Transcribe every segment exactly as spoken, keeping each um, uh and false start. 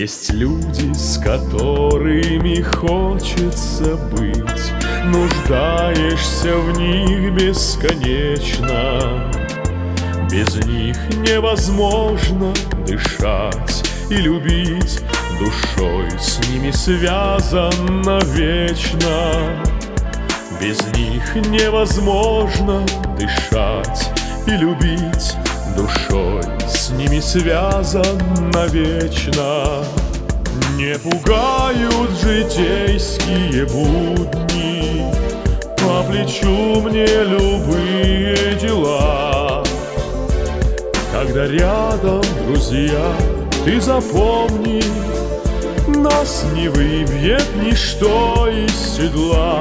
Есть люди, с которыми хочется быть, нуждаешься в них бесконечно. Без них невозможно дышать и любить, душой с ними связан навечно. Без них невозможно дышать и любить, душой с ними связан навечно. Не пугают житейские будни, по плечу мне любые дела. Когда рядом друзья, ты запомни, нас не выбьет ничто из седла.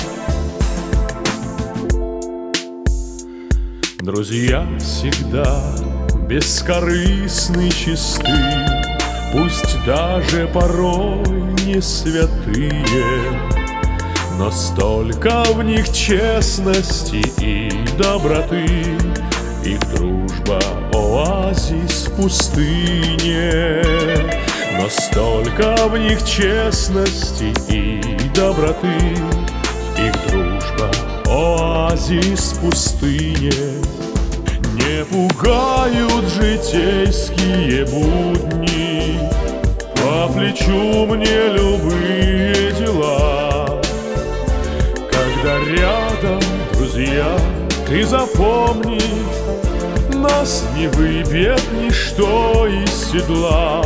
Друзья всегда бескорыстны, чисты, пусть даже порой не святые, но столько в них честности и доброты. Их дружба — оазис в пустыне, но столько в них честности и доброты. Их дружба — оазис в пустыне. Не пугают житейские будни, по плечу мне любые дела. Когда рядом друзья, ты запомни, нас не выбьет ничто из седла.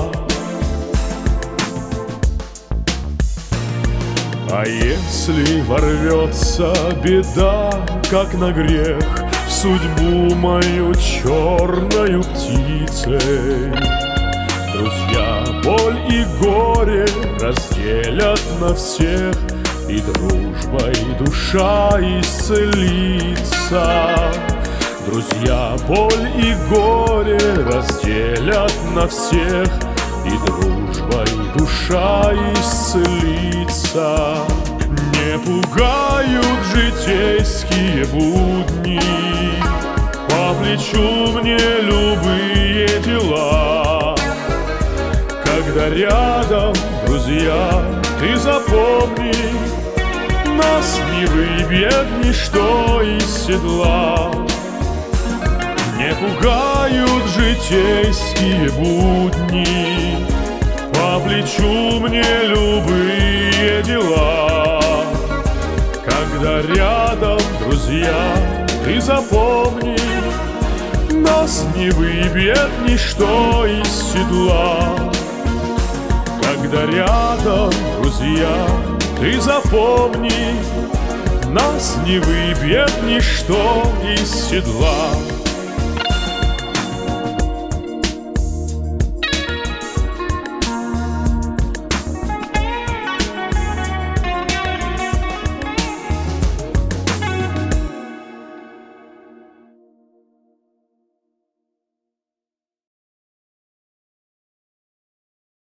А если ворвется беда, как на грех, в судьбу мою черною птицей, друзья боль и горе разделят на всех, и дружба, и душа исцелится. Друзья боль и горе разделят на всех, и дружба, и душа исцелится. Не пугают житейские будни, по плечу мне любые дела. Когда рядом друзья, ты запомни, нас не выбьет ничто из седла. Не пугают житейские будни, по плечу мне любые дела. Когда рядом друзья, ты запомни, нас не выбьет ничто из седла. Когда рядом друзья, ты запомни, нас не выбьет ничто из седла.